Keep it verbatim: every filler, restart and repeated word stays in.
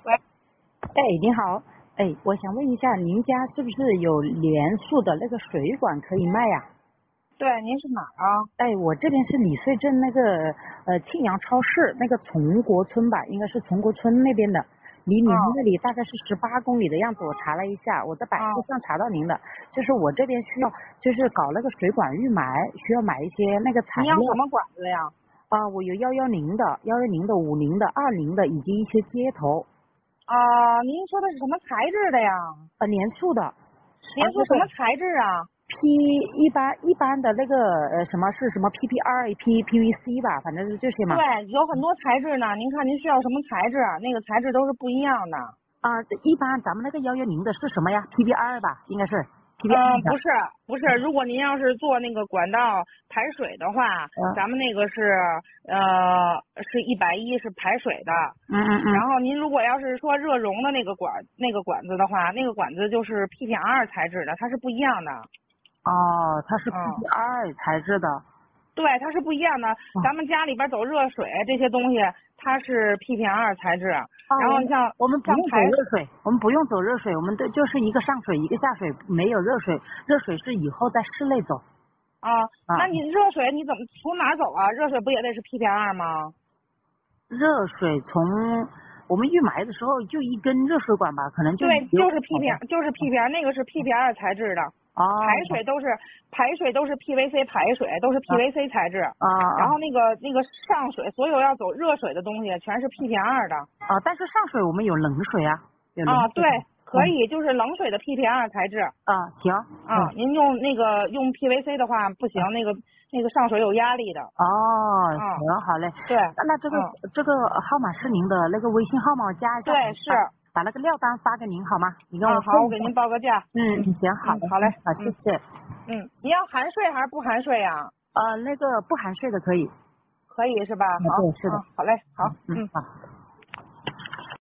喂， 哎，你好，哎，我想问一下，您家是不是有连锁的那个水管可以卖呀？ 对，您是哪儿啊？ 哎，我这边是李穗镇那个呃庆阳超市那个崇国村吧，应该是崇国村那边的，离您啊那里大概是十八公里的样子。我查了一下，我在百啊度上查到您的，就是我这边需要就是搞那个水管预埋，需要买一些那个材料您要什么管子呀？ 啊，我有幺幺零的、幺幺零的、五零的、二零的，以及一些接头啊，您说的是什么材质的呀？ 呃连塑的， 您呃那个。 说什么材质啊？ P 一般一般的那个呃什么是什么 P P R P P V C 吧，反正是这些嘛。 对，有很多材质呢。您看您需要什么材质啊？那个材质都是不一样的。 啊，一般咱们那个幺幺零的是什么呀？P P R 吧，应该是 P P R 嗯，不的。 是，不是。如果您要是做那个管道排水的话， 嗯咱们那个是呃是一百一是排水的。 嗯嗯嗯。 然后您如果要是说热熔的那个管那个管子的话，那个管子就是 P P R 材质的，它是不一样的。 哦，它是 P P 嗯。 R 材质的。 对，它是不一样的。咱们家里边走热水这些东西，它是 P P R 材质。 哦，我们然后你像我们不用走像排热水，我们不用走热水，我们的就是一个上水一个下水，没有热水，热水是以后在室内走。 啊， 啊， 那你热水你怎么从哪儿走啊？热水不也得是 P P R 吗？ 热水从我们预埋的时候就一根热水管吧，可能就对，就是流口 P P R，就是 P P R，那个是 P P R 材质的。排哦水都是排水都是 P V C 排水，都是 P V C 材质。 啊啊然后那个那个上水，所有要走热水的东西全是 P P R 的。 啊！但是上水我们有冷水啊，有冷啊，对， 水的。嗯可以，就是冷水的 P P R 材质。 啊，行。 啊， 嗯。 您用那个用 P V C 的话不行，那个那个上水有压力的。 哦， 啊， 行，好嘞。 对， 那那这个嗯， 这个号码是您的那个微信号码，我加一下， 对，是。 把把那个料单发给您好吗？你跟啊， 我好，我给问一下。 您报个价。 嗯， 嗯行，好嗯， 的， 好嘞。 嗯好，谢嗯谢。 嗯，你要含税还是不含税呀？ 呃，那个不含税的可以。 可以是吧？ 啊， 好， 对，是的。 嗯，好嘞，好， 嗯， 嗯。 好。